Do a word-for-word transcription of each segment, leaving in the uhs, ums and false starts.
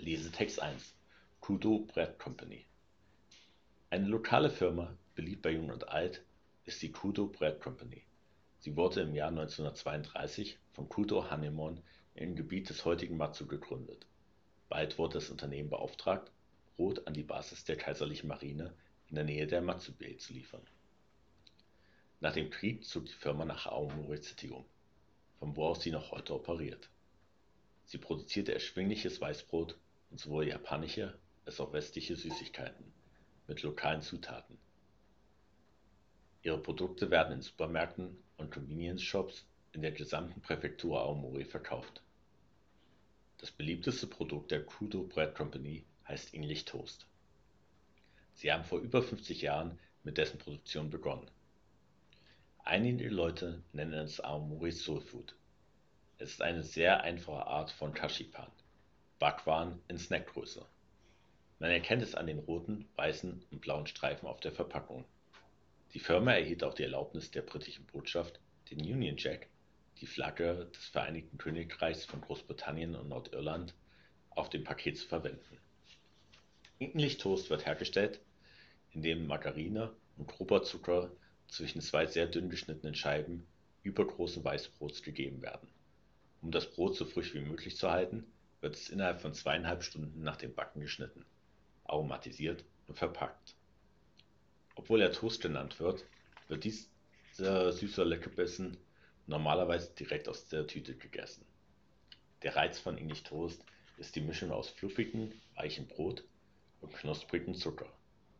Lesetext eins: Kudo Bread Company. Eine lokale Firma, beliebt bei Jung und Alt, ist die Kudo Bread Company. Sie wurde im Jahr neunzehnhundertzweiunddreißig von Kudo Hanemon im Gebiet des heutigen Matsu gegründet. Bald wurde das Unternehmen beauftragt, Brot an die Basis der Kaiserlichen Marine in der Nähe der Matsu-Bay zu liefern. Nach dem Krieg zog die Firma nach Aomori City um, von wo aus sie noch heute operiert. Sie produzierte erschwingliches Weißbrot und sowohl japanische als auch westliche Süßigkeiten mit lokalen Zutaten. Ihre Produkte werden in Supermärkten und Convenience-Shops in der gesamten Präfektur Aomori verkauft. Das beliebteste Produkt der Kudo Bread Company heißt English Toast. Sie haben vor über fünfzig Jahren mit dessen Produktion begonnen. Einige Leute nennen es Aomori Soul Food. Es ist eine sehr einfache Art von Kashipan, Backwaren in Snackgröße. Man erkennt es an den roten, weißen und blauen Streifen auf der Verpackung. Die Firma erhielt auch die Erlaubnis der britischen Botschaft, den Union Jack, die Flagge des Vereinigten Königreichs von Großbritannien und Nordirland, auf dem Paket zu verwenden. English Toast wird hergestellt, indem Margarine und grober Zucker zwischen zwei sehr dünn geschnittenen Scheiben übergroßen Weißbrots gegeben werden. Um das Brot so frisch wie möglich zu halten, wird es innerhalb von zweieinhalb Stunden nach dem Backen geschnitten, aromatisiert und verpackt. Obwohl er Toast genannt wird, wird dieser süße Leckerbissen normalerweise direkt aus der Tüte gegessen. Der Reiz von English Toast ist die Mischung aus fluffigem, weichem Brot und knusprigem Zucker.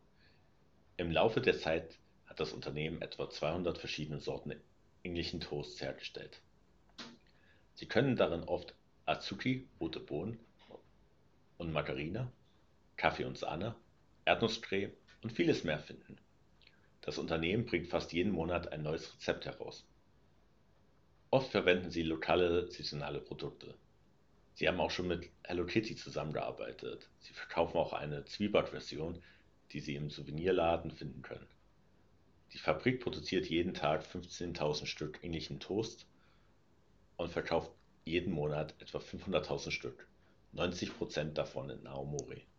Im Laufe der Zeit hat das Unternehmen etwa zweihundert verschiedene Sorten englischen Toasts hergestellt. Sie können darin oft Azuki, rote Bohnen und Margarine, Kaffee und Sahne, Erdnusscreme und vieles mehr finden. Das Unternehmen bringt fast jeden Monat ein neues Rezept heraus. Oft verwenden sie lokale, saisonale Produkte. Sie haben auch schon mit Hello Kitty zusammengearbeitet. Sie verkaufen auch eine Zwieback-Version, die Sie im Souvenirladen finden können. Die Fabrik produziert jeden Tag fünfzehntausend Stück englischen Toast und verkauft jeden Monat etwa fünfhunderttausend Stück, neunzig Prozent davon in Aomori.